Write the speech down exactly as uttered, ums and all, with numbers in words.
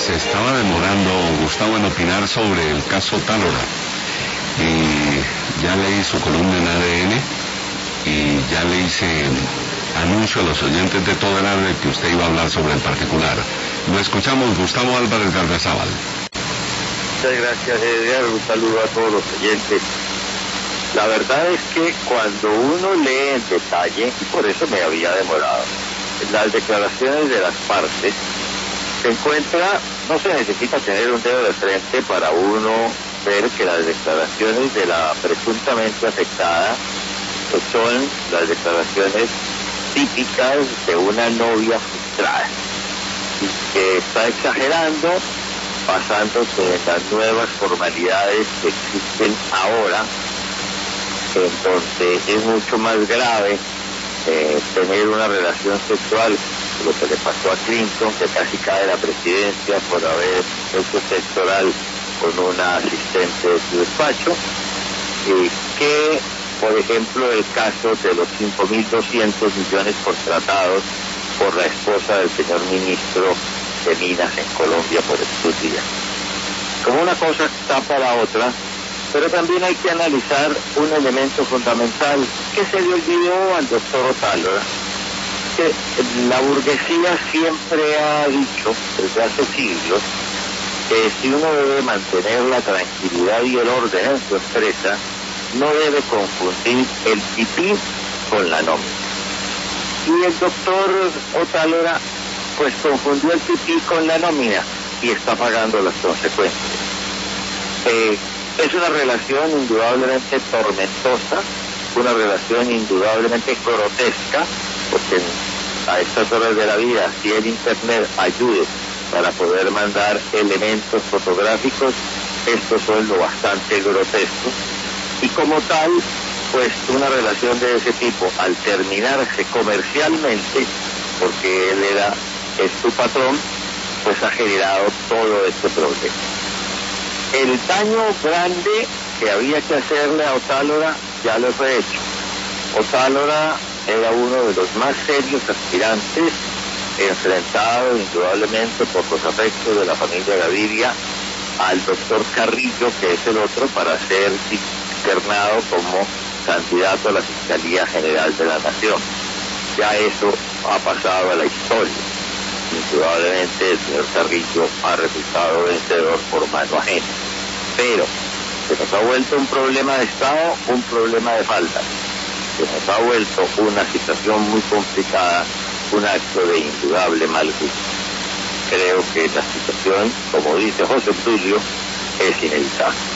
se estaba demorando Gustavo en opinar sobre el caso Tálora. Y ya leí su columna en A D N y ya le hice anuncio a los oyentes de todo el área que usted iba a hablar sobre el particular. Lo escuchamos, Gustavo Álvarez Gardiazabal. Muchas gracias, Edgar. Un saludo a todos los oyentes. La verdad es que cuando uno lee en detalle, y por eso me había demorado, las declaraciones de las partes, se encuentra, no se necesita tener un dedo de frente para uno ver que las declaraciones de la presuntamente afectada pues son las declaraciones típicas de una novia frustrada, y que está exagerando, basándose en las nuevas formalidades que existen ahora, en donde es mucho más grave eh, tener una relación sexual, lo que le pasó a Clinton, que casi cae la presidencia por haber hecho sexo oral con una asistente de su despacho, y que, por ejemplo, el caso de los cinco mil doscientos millones contratados por la esposa del señor ministro de Minas en Colombia por estos días. Como una cosa tapa la otra, pero también hay que analizar un elemento fundamental que se le olvidó al doctor Otálora, que la burguesía siempre ha dicho desde hace siglos que si uno debe mantener la tranquilidad y el orden en su empresa, no debe confundir el pipí con la nómina. Y el doctor Otálora pues confundió el pipí con la nómina y está pagando las consecuencias. Eh, es una relación indudablemente tormentosa, una relación indudablemente grotesca, porque a estas horas de la vida, si el internet ayude para poder mandar elementos fotográficos, estos son lo bastante grotescos, y como tal, pues una relación de ese tipo, al terminarse comercialmente, porque él era es su patrón, pues ha generado todo este problema. El daño grande que había que hacerle a Otálora ya lo fue hecho. Otálora era uno de los más serios aspirantes, enfrentado indudablemente por los afectos de la familia Gaviria al doctor Carrillo, que es el otro, para ser externado como candidato a la Fiscalía General de la Nación. Ya eso ha pasado a la historia. Indudablemente el señor Carrillo ha resultado vencedor por mano ajena. Pero se nos ha vuelto un problema de Estado, un problema de falta. Se nos ha vuelto una situación muy complicada, un acto de indudable mal gusto. Creo que la situación, como dice José Tulio, es inevitable.